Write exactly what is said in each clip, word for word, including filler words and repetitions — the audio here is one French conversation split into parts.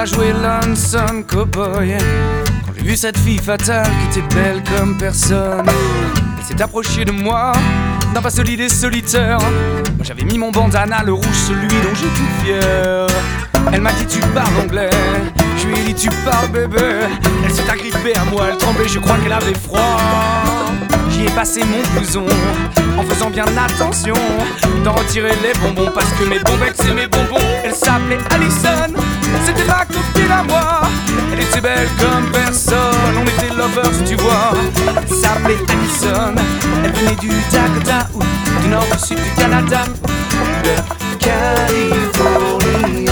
a joué Lonesome Cowboy. Quand j'ai vu cette fille fatale qui était belle comme personne, elle s'est approchée de moi d'un pas solide et solitaire. Moi j'avais mis mon bandana, le rouge, celui dont j'étais fier. Elle m'a dit tu parles anglais, je lui ai dit tu parles bébé. Elle s'est agrippée à moi, elle tremblait, je crois qu'elle avait froid. J'y ai passé mon blouson en faisant bien attention d'en retirer les bonbons, parce que mes bonbecs c'est mes bonbons. Elle s'appelait Allison, c'était ma copine à moi. Elle était belle comme personne, on était lovers tu vois. Elle s'appelait Allison, elle venait du Dakota ou du nord du sud du Canada, de Californie.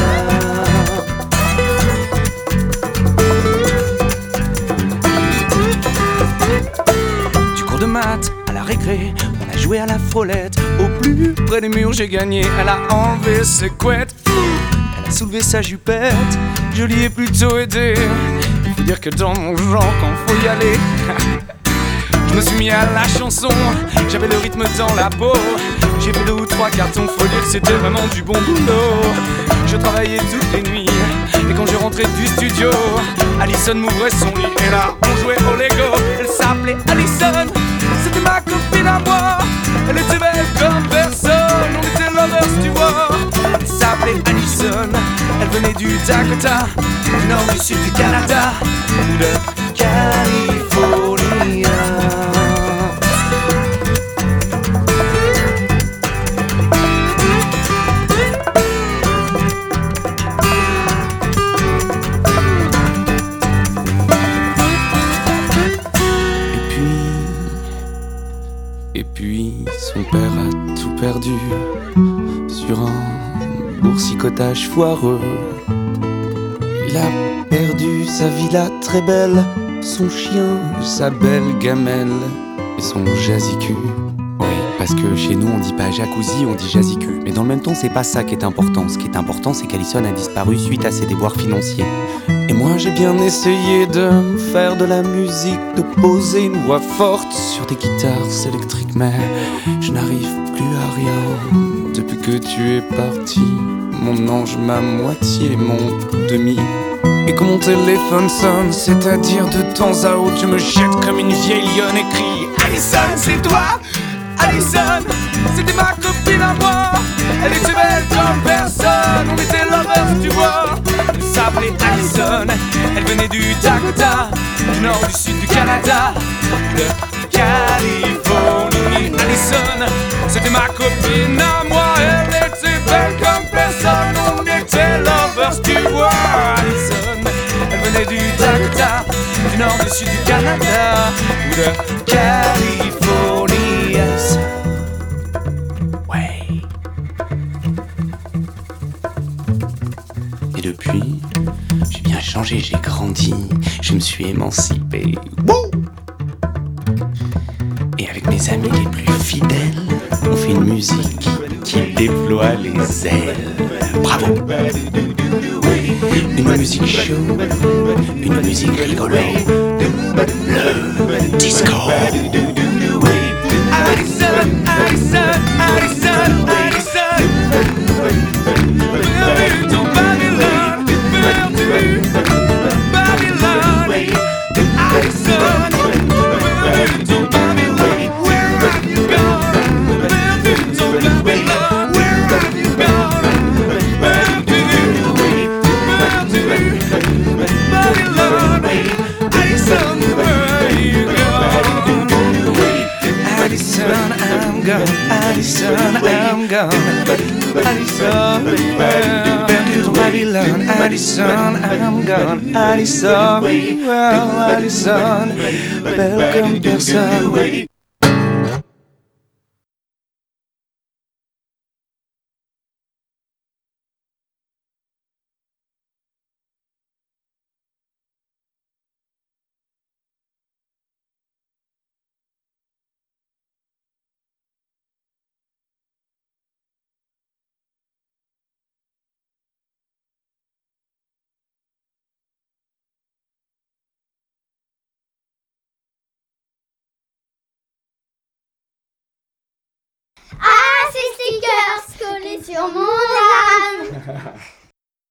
Du cours de maths à la récré, on a joué à la frolette. Au plus près des murs j'ai gagné, elle a enlevé ses couettes. Elle a soulevé sa jupette, je l'y ai plutôt aidé. Il faut dire que dans mon genre quand faut y aller, je me suis mis à la chanson, j'avais le rythme dans la peau. J'ai fait deux ou trois cartons, faut dire que c'était vraiment du bon boulot. Je travaillais toutes les nuits, et quand je rentrais du studio, Allison m'ouvrait son lit, et là on jouait au Lego. Elle s'appelait Allison, c'était ma copine à moi. Elle était belle comme personne, on était lovers tu vois. Elle s'appelait Allison, elle venait du Dakota, du nord du sud du Canada, ou de Californie. Et puis son père a tout perdu sur un boursicotage foireux. Il a perdu sa villa très belle, son chien, sa belle gamelle et son jazzicu. Oui, parce que chez nous on dit pas jacuzzi, on dit jazzicu. Mais dans le même temps c'est pas ça qui est important. Ce qui est important c'est qu'Allison a disparu suite à ses déboires financiers. Et moi j'ai bien essayé de faire de la musique, de poser une voix forte sur des guitares électriques, mais je n'arrive plus à rien depuis que tu es parti, mon ange, ma moitié, mon demi. Et quand mon téléphone sonne, c'est-à-dire de temps à autre, je me jette comme une vieille lionne et crie Allison, c'est toi? Allison, c'était ma copine à moi. Elle était belle comme personne, on était lovers tu vois. Elle s'appelait Allison, elle venait du Dakota, du nord du sud du Canada, de Californie. Allison, c'était ma copine à moi. Elle était belle comme personne, on était lovers tu vois. Allison, elle venait du Dakota, du nord du sud du Canada, ou de Californie. Yes. Ouais. Et depuis, j'ai bien changé, j'ai grandi, je me suis émancipé. Wouh! Et avec mes amis les plus fidèles, on fait une musique qui déploie les ailes. Bravo! Une musique chaude, une musique rigolo, le disco. Allison, Allison, Allison, Allison, bienvenue dans Babylone, bienvenue Babylone. Allison, bienvenue dans Babylone. Where have you gone? Bienvenue dans Babylone. Where have you gone? Bienvenue, bienvenue Babylone. Allison, where you gone? Allison, I'm gone. Allison, I'm gone. Allison, bienvenue dans Babylone. Allison, I'm gone. Allison, well, Allison, belle comme personne. Ah, ces stickers collés sur mon âme.